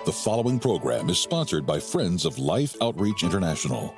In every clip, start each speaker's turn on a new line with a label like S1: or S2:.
S1: The following program is sponsored by Friends of Life Outreach International.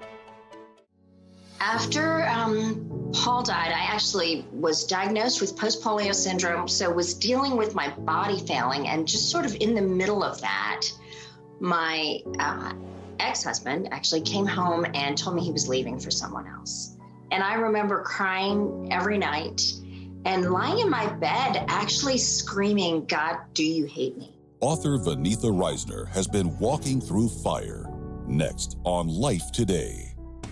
S2: After Paul died, I actually was diagnosed with post-polio syndrome, so was dealing with my body failing, and just sort of in the middle of that, my ex-husband actually came home and told me he was leaving for someone else. And I remember crying every night and lying in my bed actually screaming, "God, do you hate me?"
S1: Author Vaneetha Risner has been walking through fire. Next on Life Today.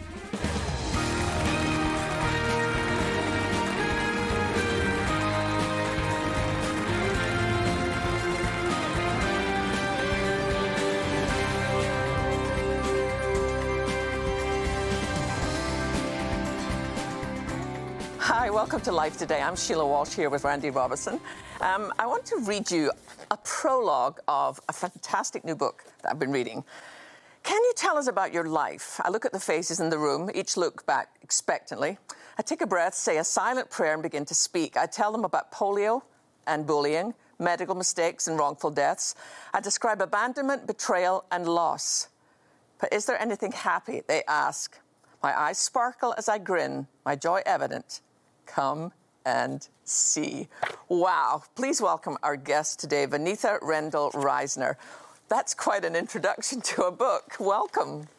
S3: Hi, welcome to Life Today. I'm Sheila Walsh here with Randy Robison. I want to read you a prologue of a fantastic new book that I've been reading. Can you tell us about your life? I look at the faces in the room, each look back expectantly. I take a breath, say a silent prayer, and begin to speak. I tell them about polio and bullying, medical mistakes and wrongful deaths. I describe abandonment, betrayal, and loss. But is there anything happy? They ask. My eyes sparkle as I grin, my joy evident. Come and see. Wow. Please welcome our guest today, Vaneetha Rendell Risner. That's quite an introduction to a book. Welcome.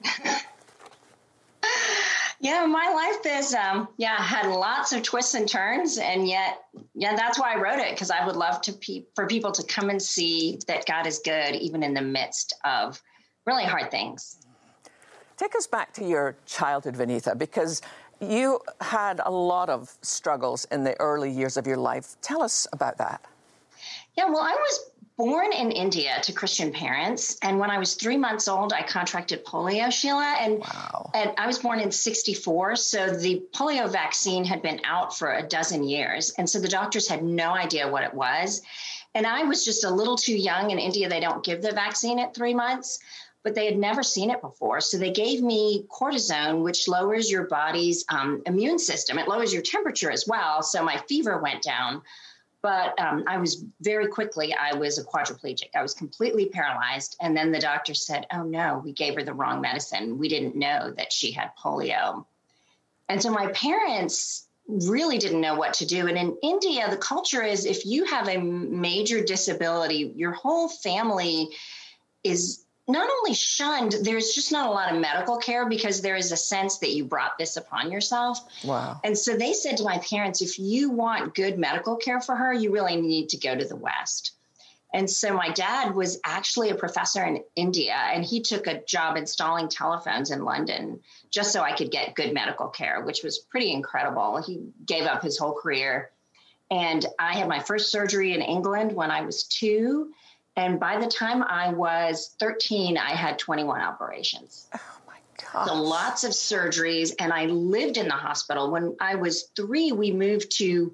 S2: Yeah, my life is, had lots of twists and turns, and yet, that's why I wrote it, because I would love for people to come and see that God is good, even in the midst of really hard things.
S3: Take us back to your childhood, Vaneetha, because you had a lot of struggles in the early years of your life. Tell us about that.
S2: Yeah, well, I was born in India to Christian parents. And when I was 3 months old, I contracted polio, Sheila. And,
S3: wow.
S2: And I was born in 1964. So the polio vaccine had been out for a dozen years. And so the doctors had no idea what it was. And I was just a little too young. In India, they don't give the vaccine at 3 months. But they had never seen it before. So they gave me cortisone, which lowers your body's immune system. It lowers your temperature as well. So my fever went down. But I was a quadriplegic. I was completely paralyzed. And then the doctor said, "Oh, no, we gave her the wrong medicine. We didn't know that she had polio." And so my parents really didn't know what to do. And in India, the culture is if you have a major disability, your whole family is not only shunned, there's just not a lot of medical care because there is a sense that you brought this upon yourself.
S3: Wow.
S2: And so they said to my parents, if you want good medical care for her, you really need to go to the West. And so my dad was actually a professor in India, and he took a job installing telephones in London just so I could get good medical care, which was pretty incredible. He gave up his whole career. And I had my first surgery in England when I was 2. And by the time I was 13, I had 21 operations.
S3: Oh, my gosh.
S2: So lots of surgeries. And I lived in the hospital. When I was 3, we moved to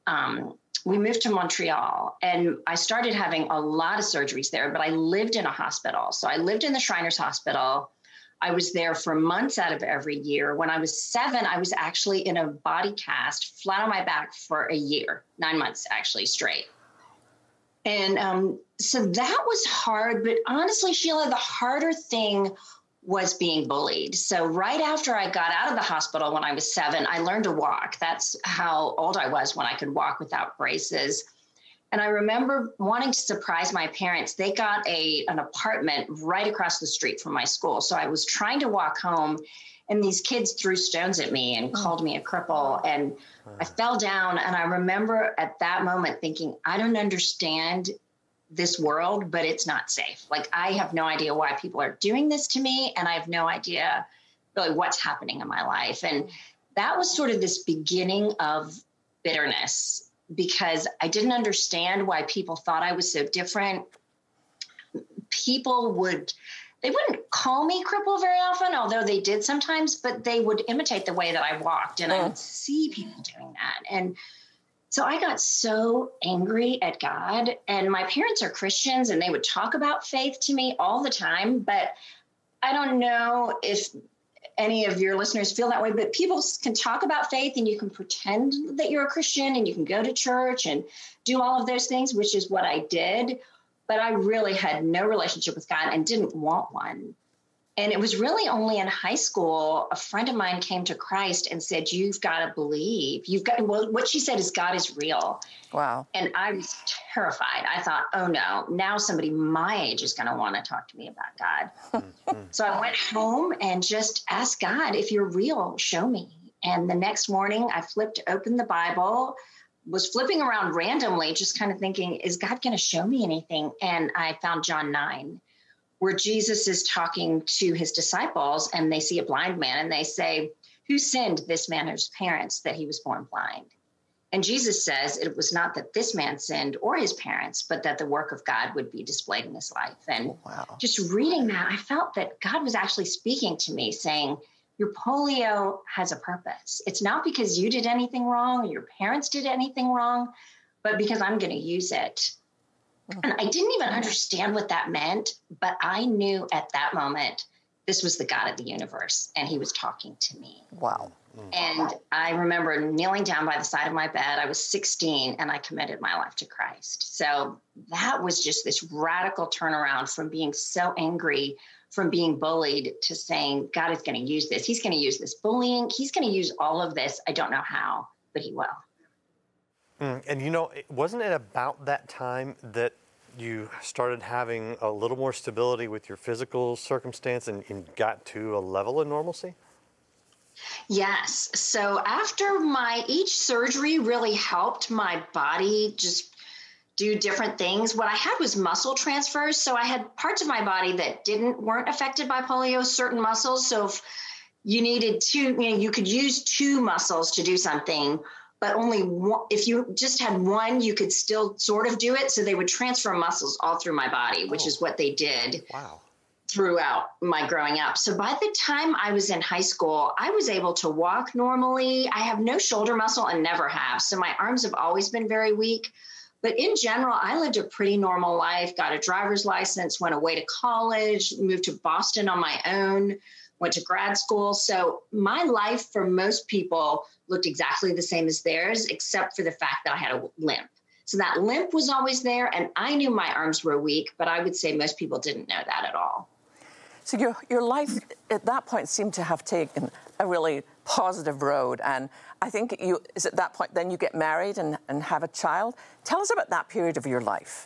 S2: Montreal. And I started having a lot of surgeries there, but I lived in a hospital. So I lived in the Shriners Hospital. I was there for months out of every year. When I was 7, I was actually in a body cast, flat on my back for a year, 9 months actually straight. And so that was hard. But honestly, Sheila, the harder thing was being bullied. So right after I got out of the hospital when I was 7, I learned to walk. That's how old I was when I could walk without braces. And I remember wanting to surprise my parents. They got an apartment right across the street from my school. So I was trying to walk home, and these kids threw stones at me and called me a cripple. And I fell down. And I remember at that moment thinking, I don't understand this world, but it's not safe. Like, I have no idea why people are doing this to me. And I have no idea really what's happening in my life. And that was sort of this beginning of bitterness, because I didn't understand why people thought I was so different. They wouldn't call me cripple very often, although they did sometimes, but they would imitate the way that I walked, and I would see people doing that. And so I got so angry at God, and my parents are Christians, and they would talk about faith to me all the time, but I don't know if any of your listeners feel that way, but people can talk about faith, and you can pretend that you're a Christian, and you can go to church and do all of those things, which is what I did. but I really had no relationship with God and didn't want one. And it was really only in high school, a friend of mine came to Christ and said, you've got to believe. Well, what she said is God is real.
S3: Wow.
S2: And I was terrified. I thought, oh no, now somebody my age is going to want to talk to me about God. So I went home and just asked God, if you're real, show me. And the next morning I flipped open the Bible, was flipping around randomly, just kind of thinking, is God going to show me anything? And I found John 9. Where Jesus is talking to his disciples and they see a blind man and they say, who sinned, this man or his parents, that he was born blind? And Jesus says it was not that this man sinned or his parents, but that the work of God would be displayed in his life. And just reading that, I felt that God was actually speaking to me saying, your polio has a purpose. It's not because you did anything wrong or your parents did anything wrong, but because I'm going to use it. And I didn't even understand what that meant, but I knew at that moment, this was the God of the universe, and he was talking to me.
S3: Wow.
S2: And I remember kneeling down by the side of my bed. I was 16, and I committed my life to Christ. So that was just this radical turnaround from being so angry, from being bullied, to saying, God is going to use this. He's going to use this bullying. He's going to use all of this. I don't know how, but he will.
S4: And, you know, wasn't it about that time that you started having a little more stability with your physical circumstance and got to a level of normalcy?
S2: Yes. So after each surgery really helped my body just do different things. What I had was muscle transfers. So I had parts of my body that weren't affected by polio, certain muscles. So if you needed you could use two muscles to do something, but only one. If you just had one, you could still sort of do it. So they would transfer muscles all through my body, which is what they did throughout my growing up. So by the time I was in high school, I was able to walk normally. I have no shoulder muscle and never have. So my arms have always been very weak. But in general, I lived a pretty normal life, got a driver's license, went away to college, moved to Boston on my own, went to grad school. So my life for most people looked exactly the same as theirs, except for the fact that I had a limp. So that limp was always there, and I knew my arms were weak, but I would say most people didn't know that at all.
S3: So your life at that point seemed to have taken a really positive road, and I think is at that point then you get married and have a child. Tell us about that period of your life.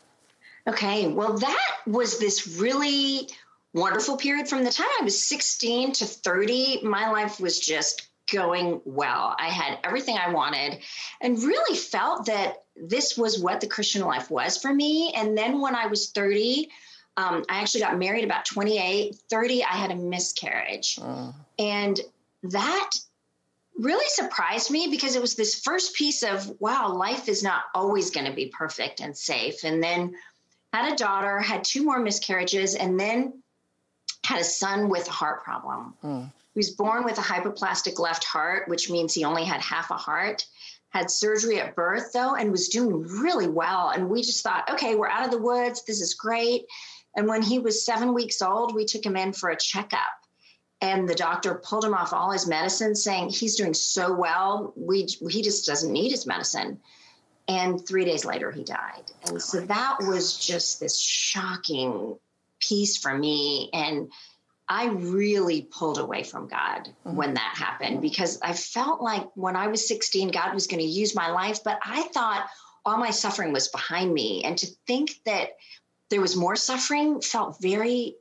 S2: Okay, well, that was this really wonderful period. From the time I was 16 to 30, my life was just going well. I had everything I wanted and really felt that this was what the Christian life was for me. And then when I was 30, I actually got married about 28, 30, I had a miscarriage. And that really surprised me because it was this first piece of, wow, life is not always going to be perfect and safe. And then had a daughter, had 2 more miscarriages, and then had a son with a heart problem. He was born with a hypoplastic left heart, which means he only had half a heart. Had surgery at birth, though, and was doing really well. And we just thought, okay, we're out of the woods. This is great. And when he was 7 weeks old, we took him in for a checkup. And the doctor pulled him off all his medicine, saying he's doing so well, he just doesn't need his medicine. And 3 days later, he died. And so that was just this shocking piece for me. And I really pulled away from God when that happened, because I felt like when I was 16, God was going to use my life, but I thought all my suffering was behind me. And to think that there was more suffering felt very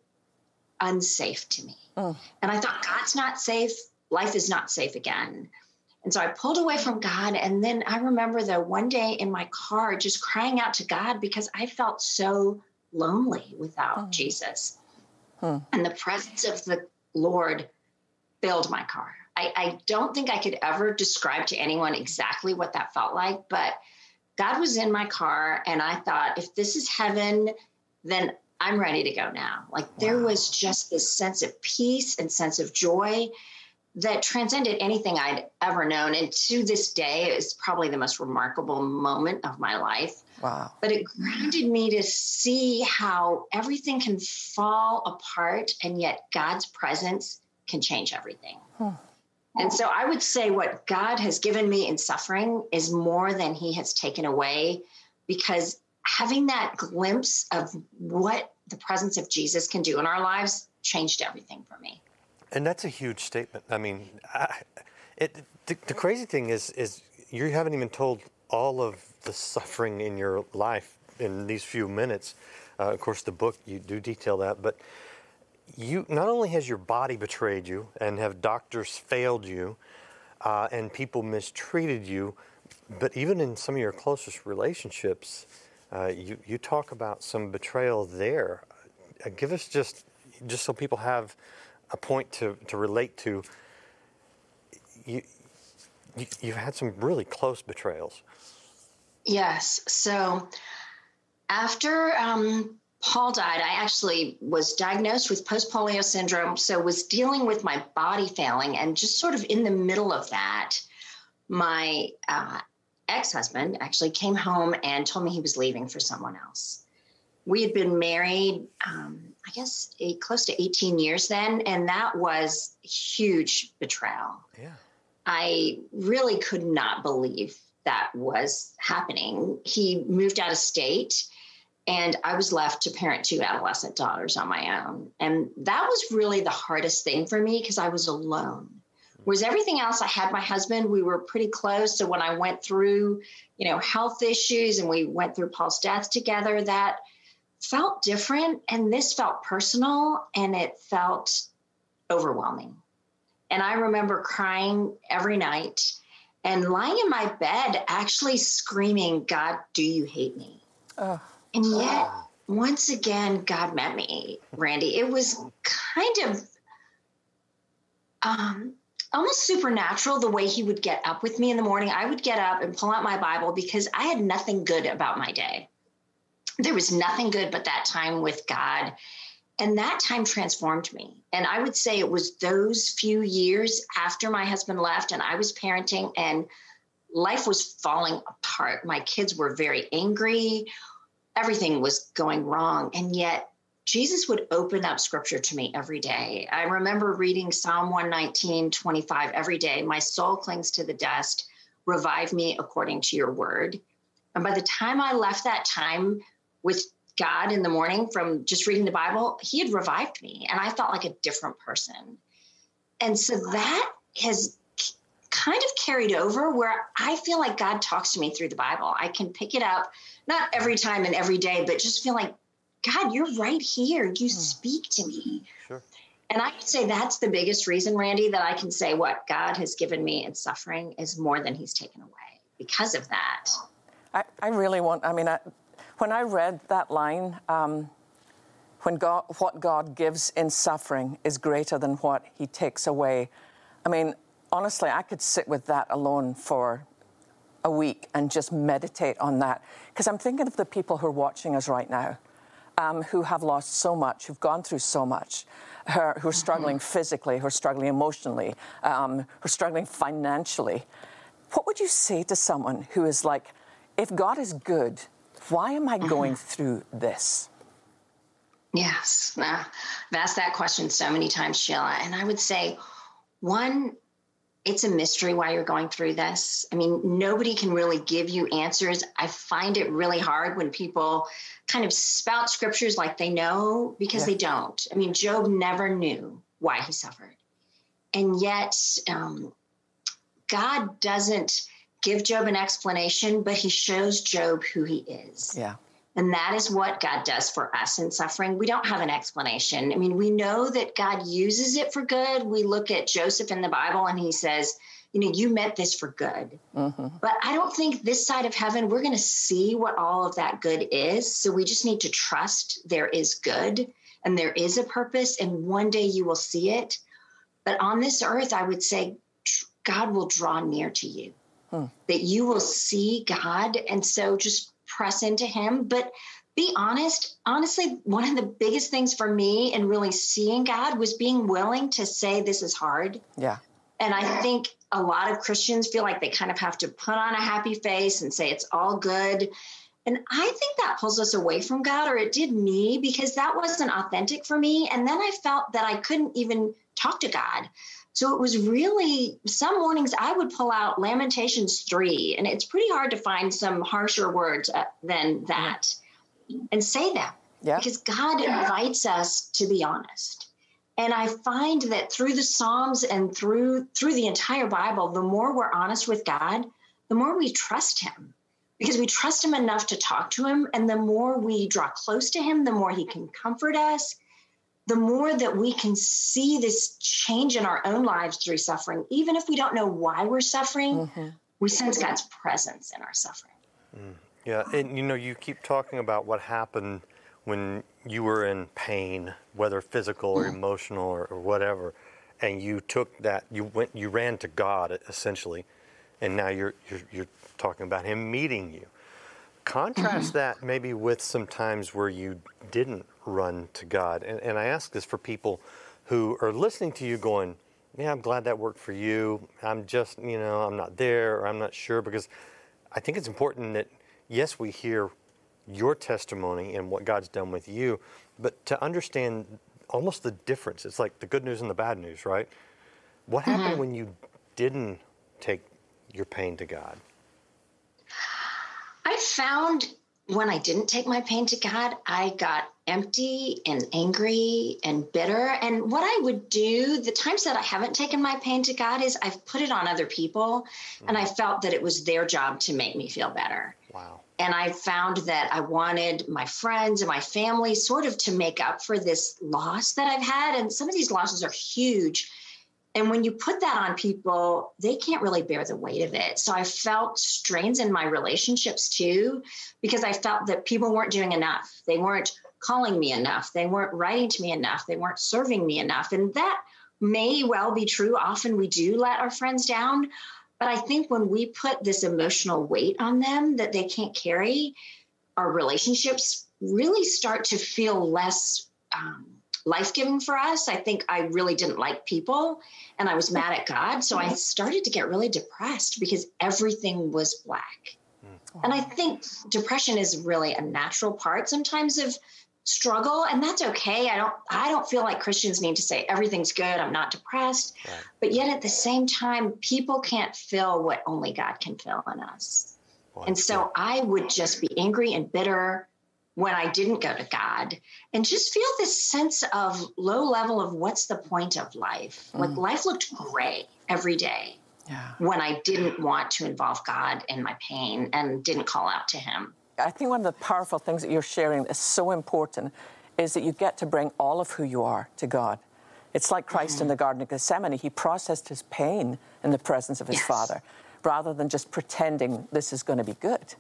S2: unsafe to me. And I thought, God's not safe. Life is not safe again. And so I pulled away from God. And then I remember one day in my car, just crying out to God because I felt so lonely without Jesus. And the presence of the Lord filled my car. I don't think I could ever describe to anyone exactly what that felt like, but God was in my car, and I thought, if this is heaven, then I'm ready to go now. There was just this sense of peace and sense of joy that transcended anything I'd ever known. And to this day, it's probably the most remarkable moment of my life.
S3: Wow.
S2: But it grounded me to see how everything can fall apart, and yet God's presence can change everything. And so I would say what God has given me in suffering is more than he has taken away, because having that glimpse of what the presence of Jesus can do in our lives changed everything for me.
S4: And that's a huge statement. I mean, the crazy thing is you haven't even told all of the suffering in your life in these few minutes. Of course, the book, you do detail that, but you not only has your body betrayed you and have doctors failed you and people mistreated you, but even in some of your closest relationships, you talk about some betrayal there. Give us just so people have a point to relate to. You've had some really close betrayals.
S2: Yes. So after Paul died, I actually was diagnosed with post-polio syndrome, so was dealing with my body failing. And just sort of in the middle of that, my ex-husband actually came home and told me he was leaving for someone else. We had been married, I guess, close to 18 years then, and that was a huge betrayal.
S4: Yeah.
S2: I really could not believe that was happening. He moved out of state, and I was left to parent 2 adolescent daughters on my own. And that was really the hardest thing for me because I was alone. Whereas everything else, I had my husband, we were pretty close. So when I went through, health issues and we went through Paul's death together, that felt different. And this felt personal and it felt overwhelming. And I remember crying every night and lying in my bed, actually screaming, "God, do you hate me?" And yet, once again, God met me, Randy. It was kind of almost supernatural the way he would get up with me in the morning. I would get up and pull out my Bible because I had nothing good about my day. There was nothing good but that time with God. And that time transformed me. And I would say it was those few years after my husband left and I was parenting and life was falling apart. My kids were very angry. Everything was going wrong. And yet Jesus would open up scripture to me every day. I remember reading Psalm 119:25 every day. My soul clings to the dust. Revive me according to your word. And by the time I left that time with God in the morning from just reading the Bible, he had revived me and I felt like a different person. And so that has kind of carried over where I feel like God talks to me through the Bible. I can pick it up, not every time and every day, but just feel like, God, you're right here. You speak to me.
S4: Sure.
S2: And I would say that's the biggest reason, Randy, that I can say what God has given me in suffering is more than he's taken away because of that.
S3: I really want, when I read that line, what God gives in suffering is greater than what he takes away. Honestly, I could sit with that alone for a week and just meditate on that. Because I'm thinking of the people who are watching us right now, who have lost so much, who've gone through so much, who are struggling physically, who are struggling emotionally, who are struggling financially. What would you say to someone who is like, if God is good, why am I going through this?
S2: Yes. I've asked that question so many times, Sheila. And I would say, one, it's a mystery why you're going through this. Nobody can really give you answers. I find it really hard when people kind of spout scriptures like they know because they don't. Job never knew why he suffered. And yet, God doesn't give Job an explanation, but he shows Job who he is. Yeah. And that is what God does for us in suffering. We don't have an explanation. We know that God uses it for good. We look at Joseph in the Bible and he says, you meant this for good. Mm-hmm. But I don't think this side of heaven, we're going to see what all of that good is. So we just need to trust there is good and there is a purpose. And one day you will see it. But on this earth, I would say God will draw near to you, that you will see God. And so just press into him, but be honest. Honestly, one of the biggest things for me in really seeing God was being willing to say, this is hard. Yeah. And I think a lot of Christians feel like they kind of have to put on a happy face and say it's all good. And I think that pulls us away from God, or it did me, because that wasn't authentic for me. And then I felt that I couldn't even talk to God So it was really, some mornings I would pull out Lamentations 3, and it's pretty hard to find some harsher words than that, and say them. Yeah. Because God invites us to be honest. And I find that through the Psalms and through the entire Bible, the more we're honest with God, the more we trust him. Because we trust him enough to talk to him, and the more we draw close to him, the more he can comfort us, the more that we can see this change in our own lives through suffering. Even if we don't know why we're suffering, we sense God's presence in our suffering.
S4: Yeah, and you keep talking about what happened when you were in pain, whether physical or emotional or whatever, and you took that, you ran to God essentially, and now you're talking about him meeting you. Contrast that maybe with some times where you didn't run to God. And I ask this for people who are listening to you going, yeah, I'm glad that worked for you. I'm just, I'm not there, or I'm not sure, because I think it's important that, yes, we hear your testimony and what God's done with you, but to understand almost the difference. It's like the good news and the bad news, right? What happened when you didn't take your pain to God?
S2: I found when I didn't take my pain to God, I got empty and angry and bitter. And what I would do, the times that I haven't taken my pain to God, is I've put it on other people, and I felt that it was their job to make me feel better.
S4: Wow.
S2: And I found that I wanted my friends and my family sort of to make up for this loss that I've had. And some of these losses are huge. And when you put that on people, they can't really bear the weight of it. So I felt strains in my relationships too, because I felt that people weren't doing enough. They weren't calling me enough. They weren't writing to me enough. They weren't serving me enough. And that may well be true. Often we do let our friends down. But I think when we put this emotional weight on them that they can't carry, our relationships really start to feel less life-giving for us. I think I really didn't like people, and I was mad at God. So I started to get really depressed because everything was black. And I think depression is really a natural part sometimes of struggle, and that's okay. I don't feel like Christians need to say everything's good, I'm not depressed. Right. But yet at the same time, people can't feel what only God can feel in us. Well, and so I would just be angry and bitter when I didn't go to God, and just feel this sense of low level of what's the point of life? Like life looked gray every day when I didn't want to involve God in my pain and didn't call out to him.
S3: I think one of the powerful things that you're sharing is so important is that you get to bring all of who you are to God. It's like Christ in the Garden of Gethsemane. He processed his pain in the presence of his Father, rather than just pretending this is going to be good.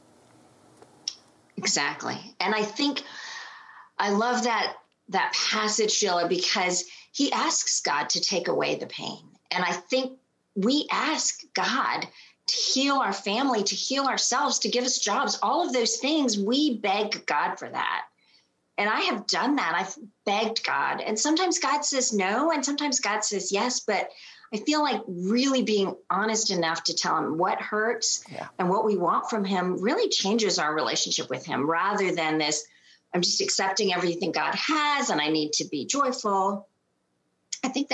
S2: Exactly. And I think I love that passage, Sheila, because he asks God to take away the pain. And I think we ask God to heal our family, to heal ourselves, to give us jobs, all of those things. We beg God for that. And I have done that. I've begged God. And sometimes God says no, and sometimes God says yes. But I feel like really being honest enough to tell him what hurts and what we want from him really changes our relationship with him, rather than this, I'm just accepting everything God has and I need to be joyful. I think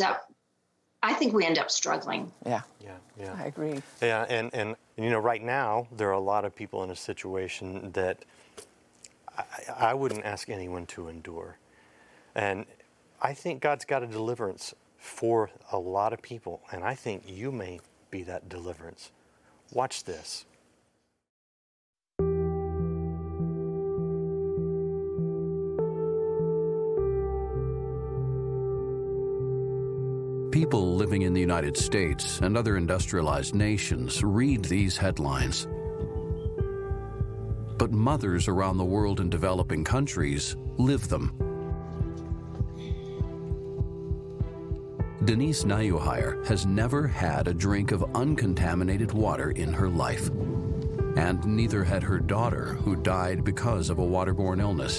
S2: we end up struggling.
S3: Yeah. I agree.
S2: Yeah.
S4: And right now there are a lot of people in a situation that I wouldn't ask anyone to endure. And I think God's got a deliverance for a lot of people, and I think you may be that deliverance. Watch this.
S5: People living in the United States and other industrialized nations read these headlines. But mothers around the world in developing countries live them. Denise Nayuhire has never had a drink of uncontaminated water in her life. And neither had her daughter, who died because of a waterborne illness.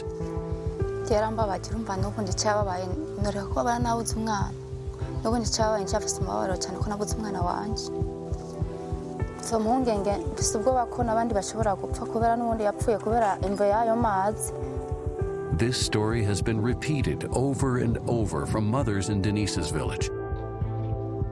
S5: This story has been repeated over and over from mothers in Denise's village.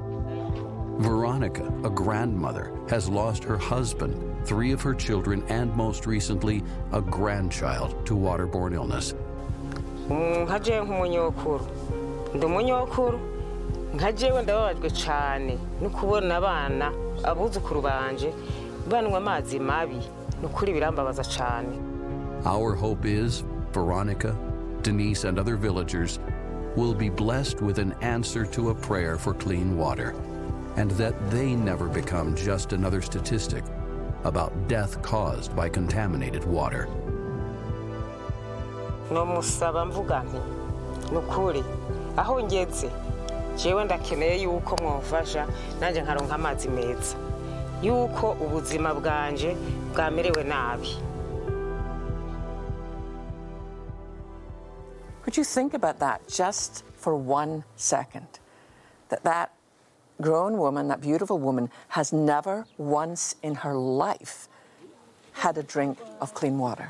S5: Veronica, a grandmother, has lost her husband, 3 of her children, and most recently, a grandchild to waterborne illness.
S6: nkaje nk'umunyokuru ndi umunyokuru nkajewe ndababajwe cyane no kubona abana abuzukuru banje banywa amazi mabi nukuri birambabaza cyane.
S5: Our hope is Veronica, Denise, and other villagers will be blessed with an answer to a prayer for clean water, and that they never become just another statistic about death caused by contaminated water.
S6: Nomusaba mvuga nti nukuri aho ngeze jewe ndakeneye yuko mwofasha nanje nkaronka amazi meza yuko ubuzima bwanje bwamerewe nabi.
S3: Could you think about that just for 1 second? That grown woman, that beautiful woman, has never once in her life had a drink of clean water.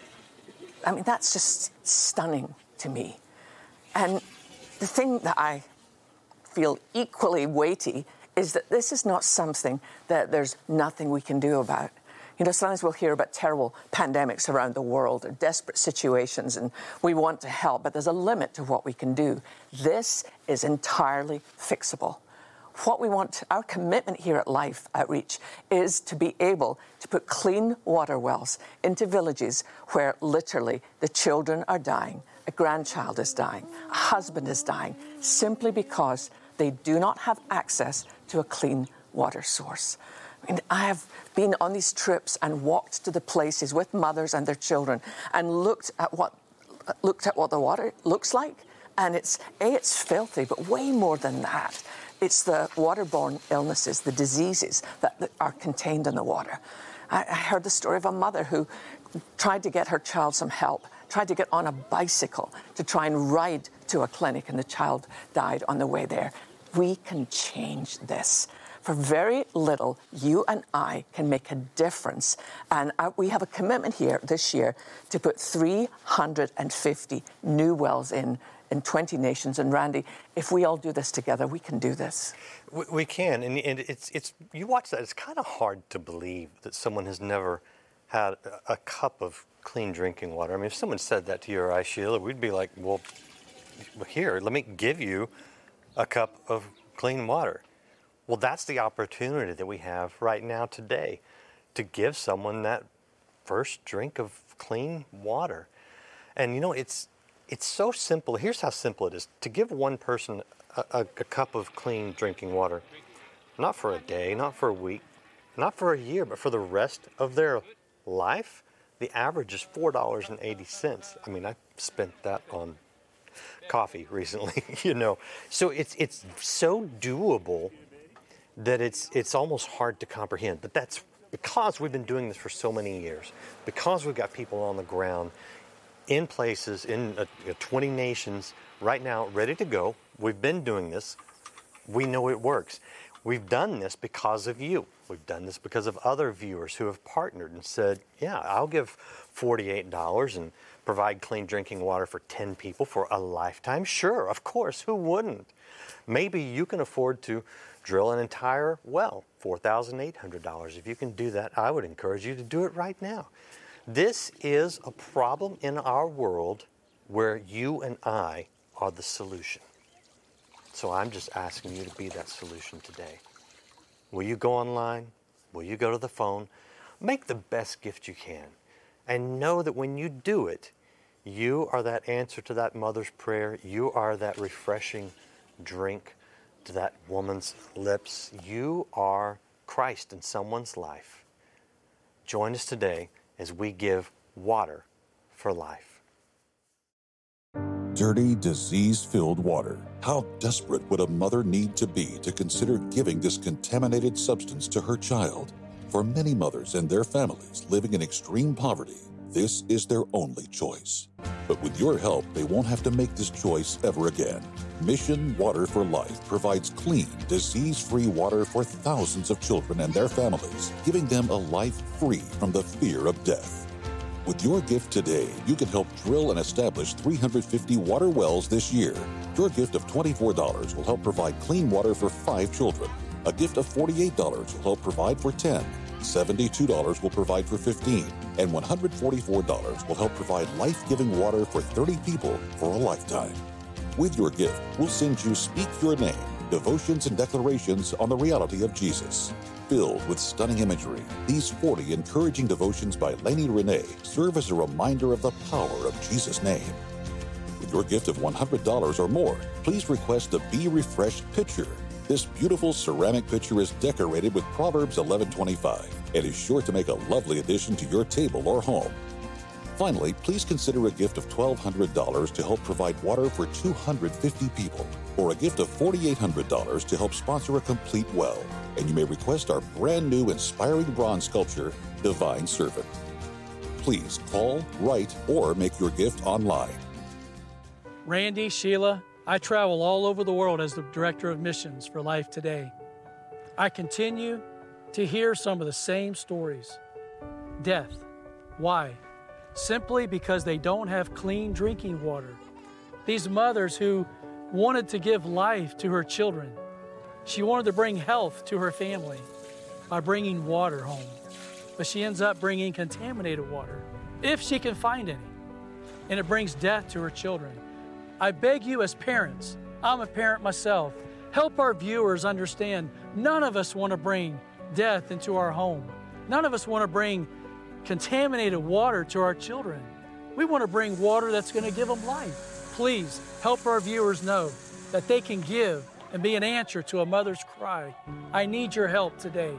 S3: I mean, that's just stunning to me. And the thing that I feel equally weighty is that this is not something that there's nothing we can do about. You know, sometimes we'll hear about terrible pandemics around the world or desperate situations, and we want to help, but there's a limit to what we can do. This is entirely fixable. What we want, our commitment here at Life Outreach, is to be able to put clean water wells into villages where literally the children are dying, a grandchild is dying, a husband is dying, simply because they do not have access to a clean water source. I mean, I have been on these trips and walked to the places with mothers and their children and looked at what the water looks like, and it's filthy, but way more than that. It's the waterborne illnesses, the diseases that are contained in the water. I heard the story of a mother who tried to get her child some help, tried to get on a bicycle to try and ride to a clinic, and the child died on the way there. We can change this. For very little, you and I can make a difference. And we have a commitment here this year to put 350 new wells in 20 nations. And Randy, if we all do this together, we can do this.
S4: We can, and it's you watch that. It's kind of hard to believe that someone has never had a cup of clean drinking water. I mean, if someone said that to you or I, Sheila, we'd be like, well, here, let me give you a cup of clean water. Well, that's the opportunity that we have right now today to give someone that first drink of clean water. And you know, it's so simple. Here's how simple it is. To give one person a cup of clean drinking water, not for a day, not for a week, not for a year, but for the rest of their life, the average is $4.80. I mean, I spent that on coffee recently, you know. So it's so doable that it's almost hard to comprehend. But that's because we've been doing this for so many years, because we've got people on the ground in places, in 20 nations right now, ready to go. We've been doing this. We know it works. We've done this because of you. We've done this because of other viewers who have partnered and said, yeah, I'll give $48 and provide clean drinking water for 10 people for a lifetime. Sure, of course, who wouldn't? Maybe you can afford to drill an entire well, $4,800. If you can do that, I would encourage you to do it right now. This is a problem in our world where you and I are the solution. So I'm just asking you to be that solution today. Will you go online? Will you go to the phone? Make the best gift you can. And know that when you do it, you are that answer to that mother's prayer. You are that refreshing drink to that woman's lips. You are Christ in someone's life. Join us today as we give water for life.
S1: Dirty, disease-filled water. How desperate would a mother need to be to consider giving this contaminated substance to her child? For many mothers and their families living in extreme poverty, this is their only choice. But with your help, they won't have to make this choice ever again. Mission Water for Life provides clean, disease-free water for thousands of children and their families, giving them a life free from the fear of death. With your gift today, you can help drill and establish 350 water wells this year. Your gift of $24 will help provide clean water for 5 children. A gift of $48 will help provide for 10, $72 will provide for 15, and $144 will help provide life-giving water for 30 people for a lifetime. With your gift, we'll send you Speak Your Name, devotions and declarations on the reality of Jesus. Filled with stunning imagery, these 40 encouraging devotions by Lainey Renee serve as a reminder of the power of Jesus' name. With your gift of $100 or more, please request the Be Refreshed pitcher. This beautiful ceramic pitcher is decorated with Proverbs 11:25 and is sure to make a lovely addition to your table or home. Finally, please consider a gift of $1,200 to help provide water for 250 people, or a gift of $4,800 to help sponsor a complete well. And you may request our brand new inspiring bronze sculpture, Divine Servant. Please call, write, or make your gift online.
S7: Randy, Sheila, I travel all over the world as the Director of Missions for Life Today. I continue to hear some of the same stories. Death. Why? Simply because they don't have clean drinking water. These mothers who wanted to give life to her children. She wanted to bring health to her family by bringing water home. But she ends up bringing contaminated water, if she can find any. And it brings death to her children. I beg you as parents, I'm a parent myself, help our viewers understand none of us want to bring death into our home. None of us want to bring contaminated water to our children. We want to bring water that's going to give them life. Please help our viewers know that they can give and be an answer to a mother's cry. I need your help today.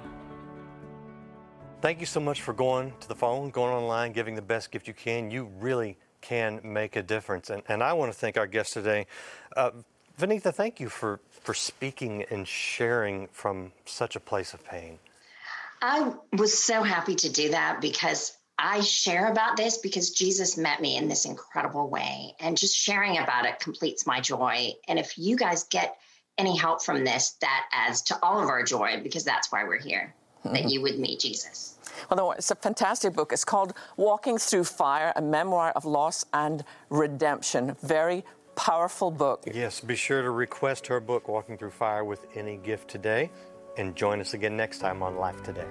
S4: Thank you so much for going to the phone, going online, giving the best gift you can. You really can make a difference. And I want to thank our guest today. Vanitha, thank you for speaking and sharing from such a place of pain.
S2: I was so happy to do that because I share about this because Jesus met me in this incredible way. And just sharing about it completes my joy. And if you guys get any help from this, that adds to all of our joy because that's why we're here, that you would meet Jesus.
S3: Well, it's a fantastic book. It's called Walking Through Fire, a memoir of loss and redemption. Very powerful book.
S4: Yes, be sure to request her book, Walking Through Fire, with any gift today. And join us again next time on Life Today.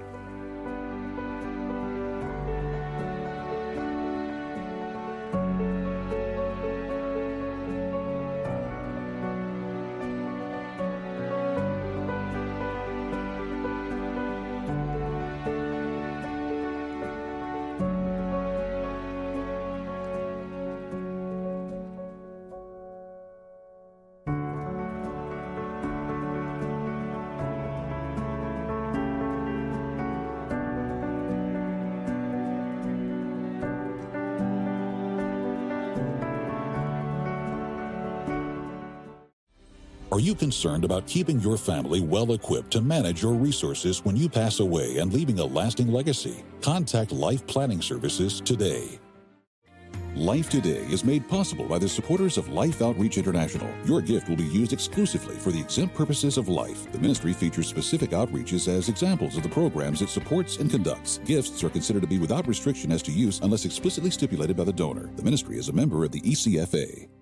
S1: Are you concerned about keeping your family well equipped to manage your resources when you pass away and leaving a lasting legacy? Contact Life Planning Services today. Life Today is made possible by the supporters of Life Outreach International. Your gift will be used exclusively for the exempt purposes of life. The ministry features specific outreaches as examples of the programs it supports and conducts. Gifts are considered to be without restriction as to use unless explicitly stipulated by the donor. The ministry is a member of the ECFA.